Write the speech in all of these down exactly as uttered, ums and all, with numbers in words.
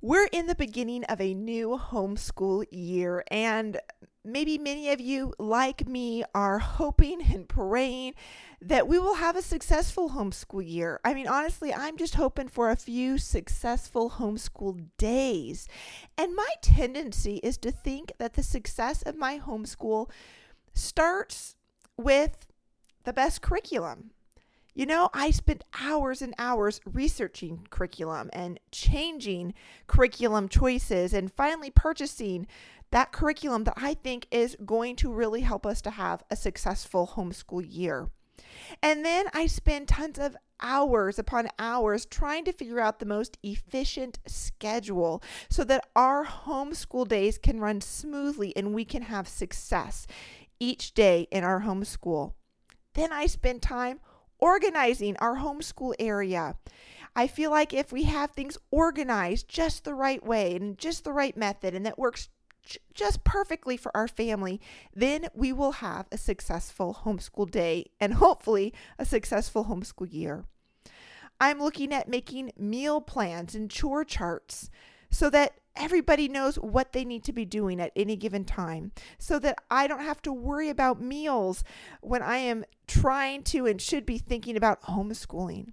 We're in the beginning of a new homeschool year, and maybe many of you, like me, are hoping and praying that we will have a successful homeschool year. I mean, honestly, I'm just hoping for a few successful homeschool days. And my tendency is to think that the success of my homeschool starts with the best curriculum. You know, I spent hours and hours researching curriculum and changing curriculum choices and finally purchasing that curriculum that I think is going to really help us to have a successful homeschool year. And then I spend tons of hours upon hours trying to figure out the most efficient schedule so that our homeschool days can run smoothly and we can have success each day in our homeschool. Then I spend time organizing our homeschool area. I feel like if we have things organized just the right way and just the right method and that works j- just perfectly for our family, then we will have a successful homeschool day and hopefully a successful homeschool year. I'm looking at making meal plans and chore charts so that everybody knows what they need to be doing at any given time, so that I don't have to worry about meals when I am trying to and should be thinking about homeschooling.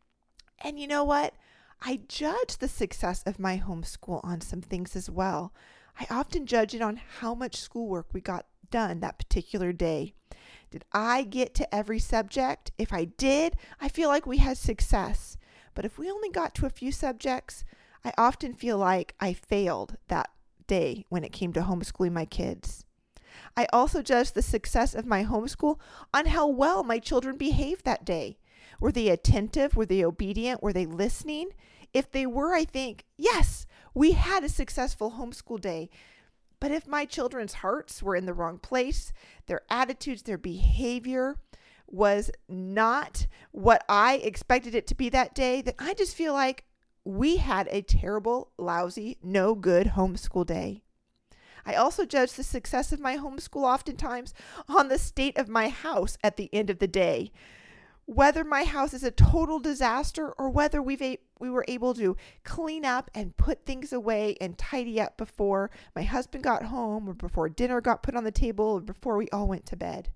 And you know what? I judge the success of my homeschool on some things as well. I often judge it on how much schoolwork we got done that particular day. Did I get to every subject? If I did, I feel like we had success. But if we only got to a few subjects, I often feel like I failed that day when it came to homeschooling my kids. I also judge the success of my homeschool on how well my children behaved that day. Were they attentive? Were they obedient? Were they listening? If they were, I think, yes, we had a successful homeschool day. But if my children's hearts were in the wrong place, their attitudes, their behavior was not what I expected it to be that day, then I just feel like we had a terrible, lousy, no good homeschool day. I also judge the success of my homeschool oftentimes on the state of my house at the end of the day. Whether my house is a total disaster or whether we've a, we were able to clean up and put things away and tidy up before my husband got home or before dinner got put on the table or before we all went to bed.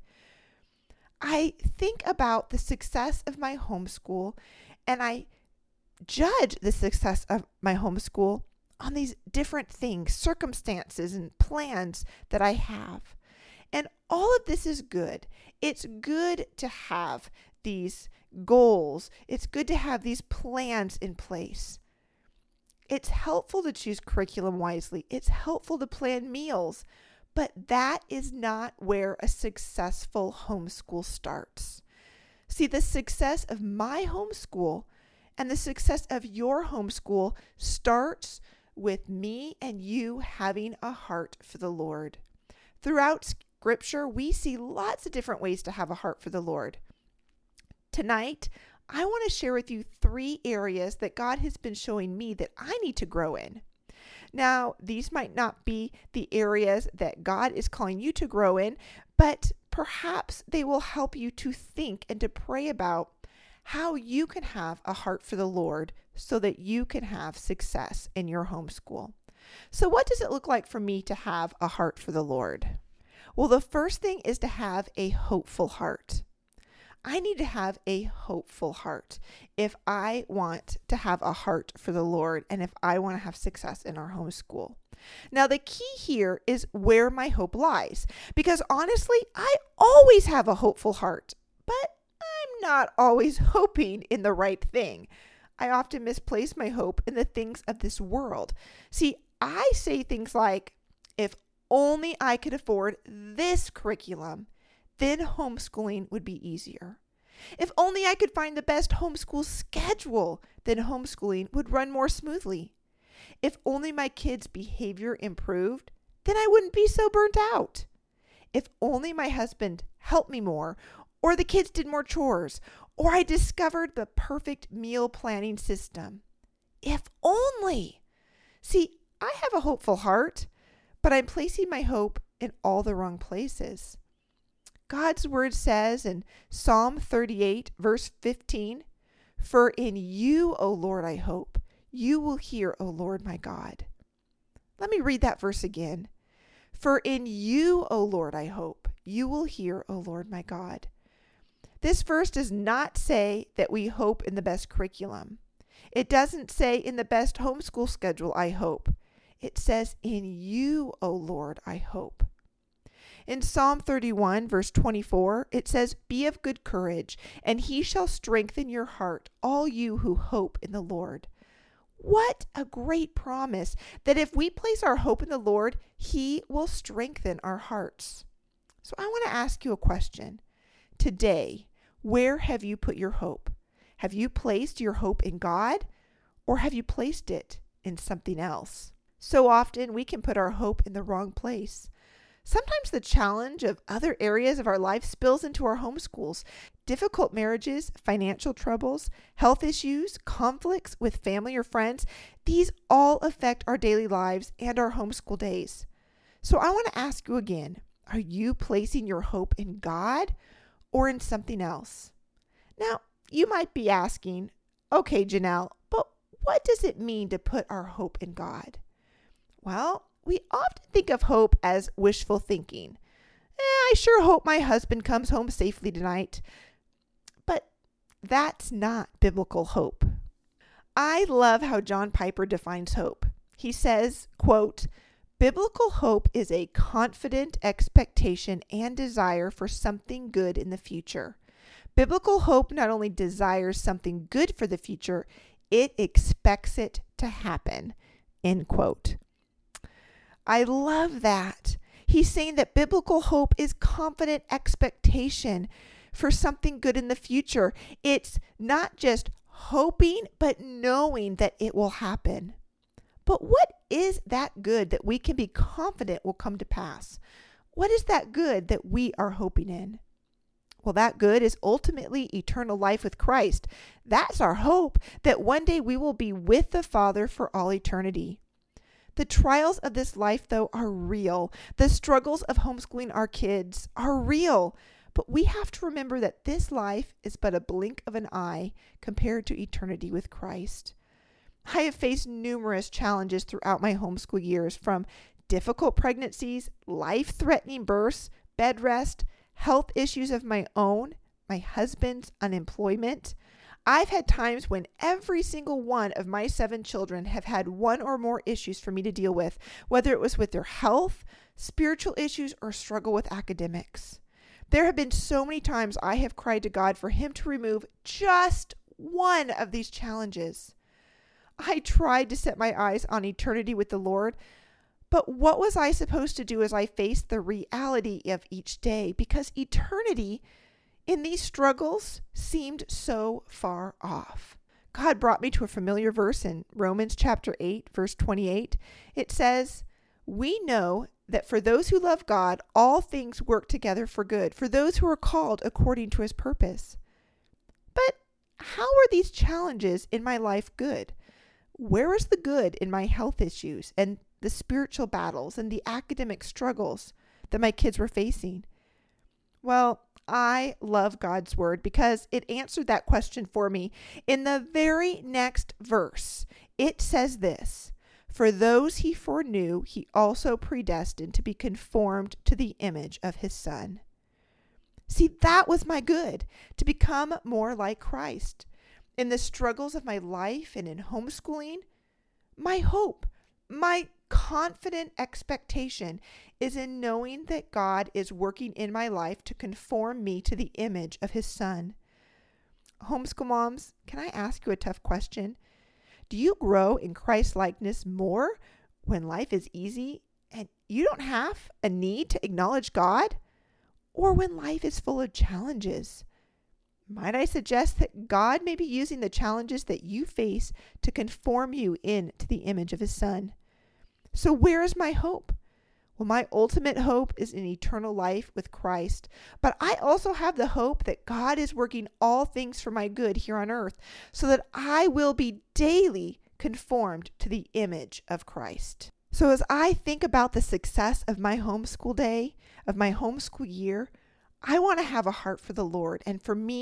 I think about the success of my homeschool and I judge the success of my homeschool on these different things, circumstances and plans that I have. And all of this is good. It's good to have these goals. It's good to have these plans in place. It's helpful to choose curriculum wisely. It's helpful to plan meals. But that is not where a successful homeschool starts. See, the success of my homeschool and the success of your homeschool starts with me and you having a heart for the Lord. Throughout Scripture, we see lots of different ways to have a heart for the Lord. Tonight, I want to share with you three areas that God has been showing me that I need to grow in. Now, these might not be the areas that God is calling you to grow in, but perhaps they will help you to think and to pray about how you can have a heart for the Lord so that you can have success in your homeschool. So what does it look like for me to have a heart for the Lord? Well, the first thing is to have a hopeful heart. I need to have a hopeful heart if I want to have a heart for the Lord and if I want to have success in our homeschool. Now, the key here is where my hope lies, because honestly, I always have a hopeful heart, but I'm not always hoping in the right thing. I often misplace my hope in the things of this world. See, I say things like, if only I could afford this curriculum, then homeschooling would be easier. If only I could find the best homeschool schedule, then homeschooling would run more smoothly. If only my kids' behavior improved, then I wouldn't be so burnt out. If only my husband helped me more, or the kids did more chores, or I discovered the perfect meal planning system. If only. See, I have a hopeful heart, but I'm placing my hope in all the wrong places. God's word says in Psalm thirty-eight, verse fifteen, "For in you, O Lord, I hope. you will hear, O Lord my God. Let me read that verse again. For in you, O Lord, I hope, you will hear, O Lord my God. This verse does not say that we hope in the best curriculum. It doesn't say in the best homeschool schedule, I hope. It says, in you, O Lord, I hope. In Psalm thirty-one, verse twenty-four, it says, be of good courage, and he shall strengthen your heart, all you who hope in the Lord. What a great promise that if we place our hope in the Lord, he will strengthen our hearts. So I want to ask you a question. Today, where have you put your hope? Have you placed your hope in God, or have you placed it in something else? So often we can put our hope in the wrong place. Sometimes the challenge of other areas of our life spills into our homeschools. Difficult marriages, financial troubles, health issues, conflicts with family or friends, these all affect our daily lives and our homeschool days. So I want to ask you again, are you placing your hope in God or in something else? Now, you might be asking, okay, Janelle, but what does it mean to put our hope in God? Well, we often think of hope as wishful thinking. Eh, I sure hope my husband comes home safely tonight. But that's not biblical hope. I love how John Piper defines hope. He says, quote, biblical hope is a confident expectation and desire for something good in the future. Biblical hope not only desires something good for the future, it expects it to happen, end quote. I love that. He's saying that biblical hope is confident expectation for something good in the future. It's not just hoping, but knowing that it will happen. But what is that good that we can be confident will come to pass? What is that good that we are hoping in? Well, that good is ultimately eternal life with Christ. That's our hope, that one day we will be with the Father for all eternity. The trials of this life, though, are real. The struggles of homeschooling our kids are real. But we have to remember that this life is but a blink of an eye compared to eternity with Christ. I have faced numerous challenges throughout my homeschool years, from difficult pregnancies, life-threatening births, bed rest, health issues of my own, my husband's unemployment. I've had times when every single one of my seven children have had one or more issues for me to deal with, whether it was with their health, spiritual issues, or struggle with academics. There have been so many times I have cried to God for him to remove just one of these challenges. I tried to set my eyes on eternity with the Lord, but what was I supposed to do as I faced the reality of each day? Because eternity in these struggles seemed so far off. God brought me to a familiar verse in Romans chapter eight, verse twenty-eight. It says, we know that for those who love God, all things work together for good, for those who are called according to his purpose. But how are these challenges in my life good? Where is the good in my health issues and the spiritual battles and the academic struggles that my kids were facing? Well, I love God's word because it answered that question for me. In the very next verse, it says this, for those he foreknew, he also predestined to be conformed to the image of his Son. See, that was my good, to become more like Christ. In the struggles of my life and in homeschooling, my hope, my confident expectation is in knowing that God is working in my life to conform me to the image of his Son. Homeschool moms, can I ask you a tough question? Do you grow in Christ likeness more when life is easy and you don't have a need to acknowledge God, or when life is full of challenges? Might I suggest that God may be using the challenges that you face to conform you into the image of his Son? So where is my hope? Well, my ultimate hope is in eternal life with Christ, but I also have the hope that God is working all things for my good here on earth, so that I will be daily conformed to the image of Christ. So as I think about the success of my homeschool day, of my homeschool year, I want to have a heart for the Lord, and for me,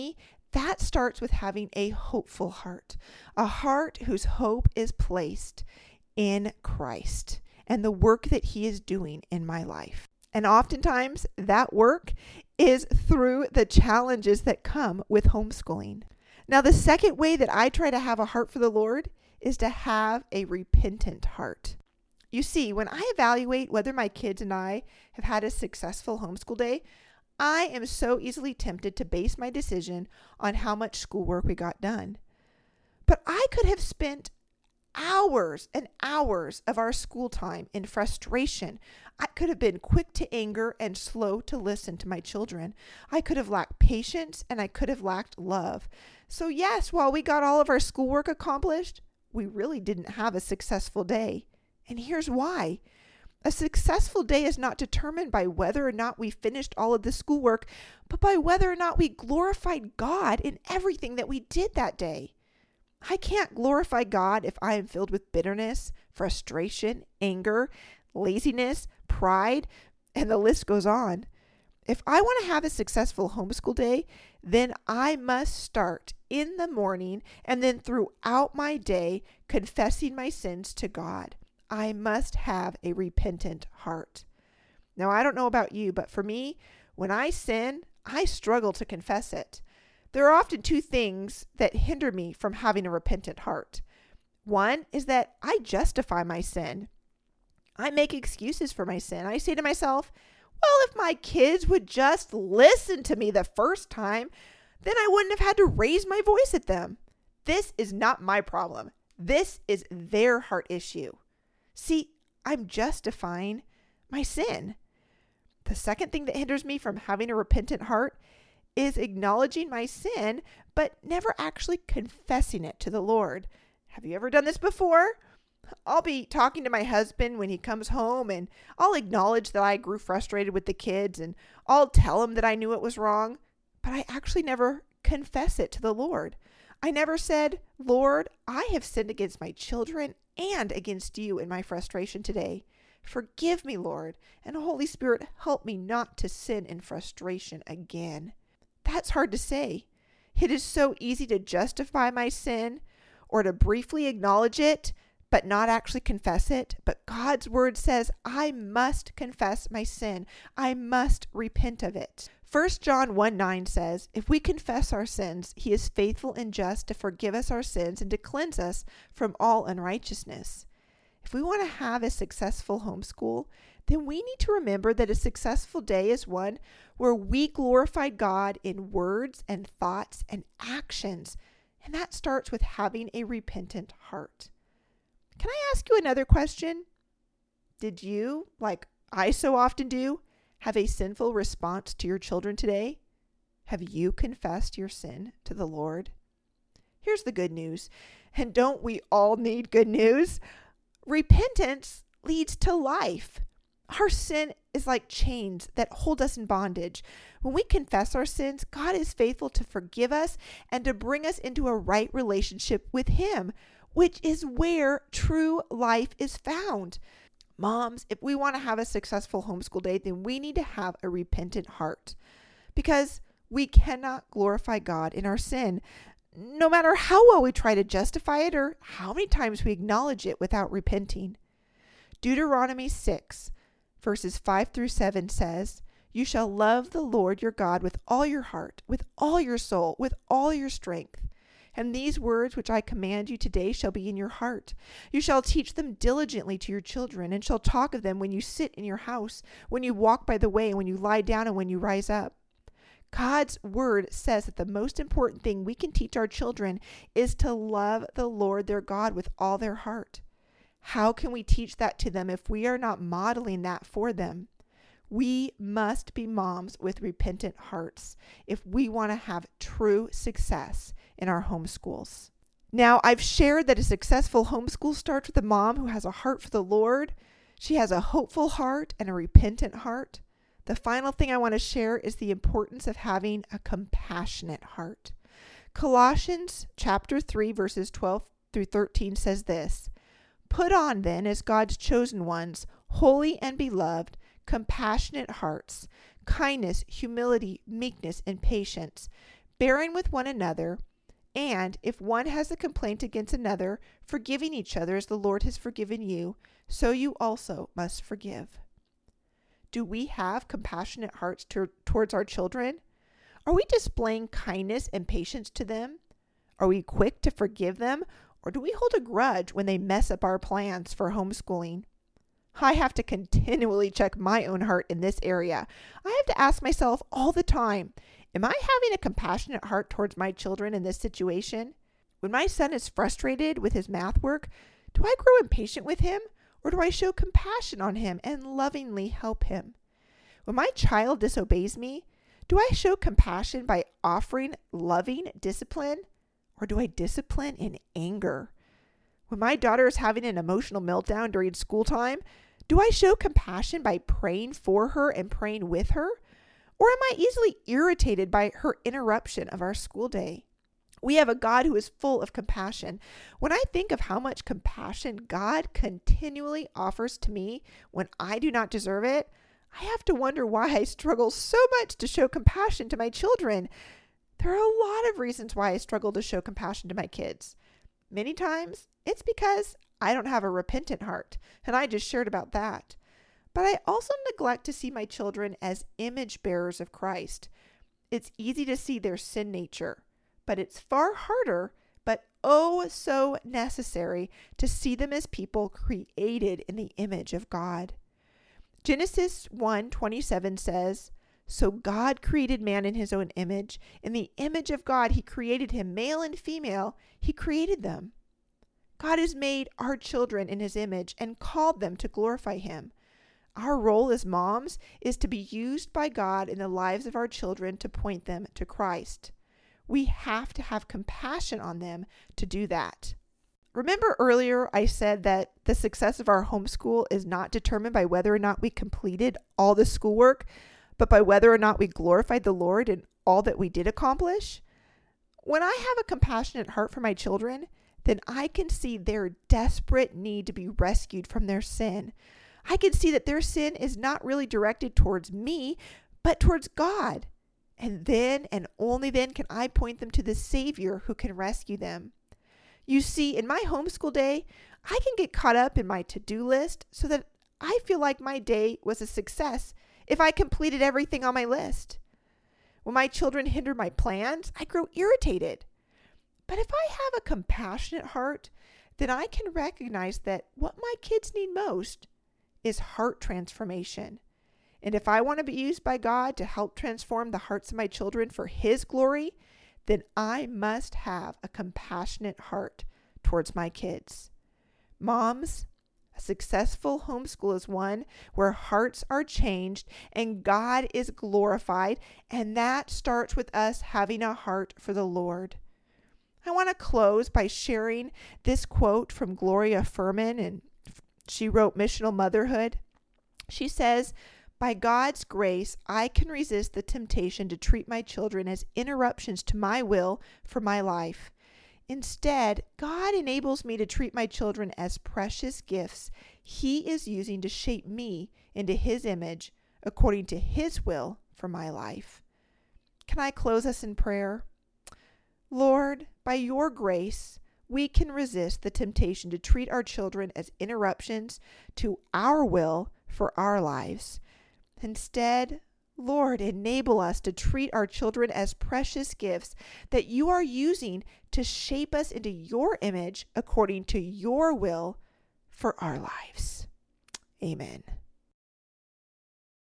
That starts with having a hopeful heart, a heart whose hope is placed in Christ and the work that he is doing in my life. And oftentimes that work is through the challenges that come with homeschooling. Now, the second way that I try to have a heart for the Lord is to have a repentant heart. You see, when I evaluate whether my kids and I have had a successful homeschool day, I am so easily tempted to base my decision on how much schoolwork we got done. But I could have spent hours and hours of our school time in frustration. I could have been quick to anger and slow to listen to my children. I could have lacked patience and I could have lacked love. So yes, while we got all of our schoolwork accomplished, we really didn't have a successful day. And here's why. A successful day is not determined by whether or not we finished all of the schoolwork, but by whether or not we glorified God in everything that we did that day. I can't glorify God if I am filled with bitterness, frustration, anger, laziness, pride, and the list goes on. If I want to have a successful homeschool day, then I must start in the morning and then throughout my day confessing my sins to God. I must have a repentant heart. Now, I don't know about you, but for me, when I sin, I struggle to confess it. There are often two things that hinder me from having a repentant heart. One is that I justify my sin. I make excuses for my sin. I say to myself, well, if my kids would just listen to me the first time, then I wouldn't have had to raise my voice at them. This is not my problem. This is their heart issue. See, I'm justifying my sin. The second thing that hinders me from having a repentant heart is acknowledging my sin, but never actually confessing it to the Lord. Have you ever done this before? I'll be talking to my husband when he comes home, and I'll acknowledge that I grew frustrated with the kids, and I'll tell him that I knew it was wrong, but I actually never confess it to the Lord. I never said, Lord, I have sinned against my children and against you in my frustration today. Forgive me, Lord, and Holy Spirit, help me not to sin in frustration again. That's hard to say. It is so easy to justify my sin or to briefly acknowledge it, but not actually confess it. But God's word says I must confess my sin. I must repent of it. First John one nine says, if we confess our sins, he is faithful and just to forgive us our sins and to cleanse us from all unrighteousness. If we want to have a successful homeschool, then we need to remember that a successful day is one where we glorify God in words and thoughts and actions. And that starts with having a repentant heart. Can I ask you another question? Did you, like I so often do, have a sinful response to your children today? Have you confessed your sin to the Lord? Here's the good news. And don't we all need good news? Repentance leads to life. Our sin is like chains that hold us in bondage. When we confess our sins, God is faithful to forgive us and to bring us into a right relationship with him, which is where true life is found. Moms, if we want to have a successful homeschool day, then we need to have a repentant heart because we cannot glorify God in our sin, no matter how well we try to justify it or how many times we acknowledge it without repenting. Deuteronomy six, verses five through seven says, you shall love the Lord your God with all your heart, with all your soul, with all your strength. And these words which I command you today shall be in your heart. You shall teach them diligently to your children, and shall talk of them when you sit in your house, when you walk by the way, when you lie down, and when you rise up. God's word says that the most important thing we can teach our children is to love the Lord their God with all their heart. How can we teach that to them if we are not modeling that for them? We must be moms with repentant hearts if we want to have true success in our homeschools. Now, I've shared that a successful homeschool starts with a mom who has a heart for the Lord. She has a hopeful heart and a repentant heart. The final thing I want to share is the importance of having a compassionate heart. Colossians chapter three, verses twelve through thirteen says this, put on then as God's chosen ones, holy and beloved, compassionate hearts, kindness, humility, meekness, and patience, bearing with one another, and if one has a complaint against another, forgiving each other as the Lord has forgiven you, so you also must forgive. Do we have compassionate hearts to, towards our children? Are we displaying kindness and patience to them? Are we quick to forgive them, or do we hold a grudge when they mess up our plans for homeschooling? I have to continually check my own heart in this area. I have to ask myself all the time, am I having a compassionate heart towards my children in this situation? When my son is frustrated with his math work, do I grow impatient with him, or do I show compassion on him and lovingly help him? When my child disobeys me, do I show compassion by offering loving discipline, or do I discipline in anger? When my daughter is having an emotional meltdown during school time, do I show compassion by praying for her and praying with her? Or am I easily irritated by her interruption of our school day? We have a God who is full of compassion. When I think of how much compassion God continually offers to me when I do not deserve it, I have to wonder why I struggle so much to show compassion to my children. There are a lot of reasons why I struggle to show compassion to my kids. Many times, it's because I don't have a repentant heart, and I just shared about that. But I also neglect to see my children as image bearers of Christ. It's easy to see their sin nature, but it's far harder, but oh so necessary, to see them as people created in the image of God. Genesis one twenty-seven says, "So God created man in his own image. In the image of God, he created him, male and female, he created them." God has made our children in his image and called them to glorify him. Our role as moms is to be used by God in the lives of our children to point them to Christ. We have to have compassion on them to do that. Remember earlier I said that the success of our homeschool is not determined by whether or not we completed all the schoolwork, but by whether or not we glorified the Lord in all that we did accomplish? When I have a compassionate heart for my children, then I can see their desperate need to be rescued from their sin. I can see that their sin is not really directed towards me, but towards God. And then and only then can I point them to the Savior who can rescue them. You see, in my homeschool day, I can get caught up in my to-do list so that I feel like my day was a success if I completed everything on my list. When my children hinder my plans, I grow irritated. But if I have a compassionate heart, then I can recognize that what my kids need most is heart transformation. And if I want to be used by God to help transform the hearts of my children for his glory, then I must have a compassionate heart towards my kids. Moms, a successful homeschool is one where hearts are changed and God is glorified, and that starts with us having a heart for the Lord. I want to close by sharing this quote from Gloria Furman, and she wrote Missional Motherhood. She says, "By God's grace, I can resist the temptation to treat my children as interruptions to my will for my life. Instead, God enables me to treat my children as precious gifts he is using to shape me into his image according to his will for my life." Can I close us in prayer? Lord, by your grace, we can resist the temptation to treat our children as interruptions to our will for our lives. Instead, Lord, enable us to treat our children as precious gifts that you are using to shape us into your image according to your will for our lives. Amen.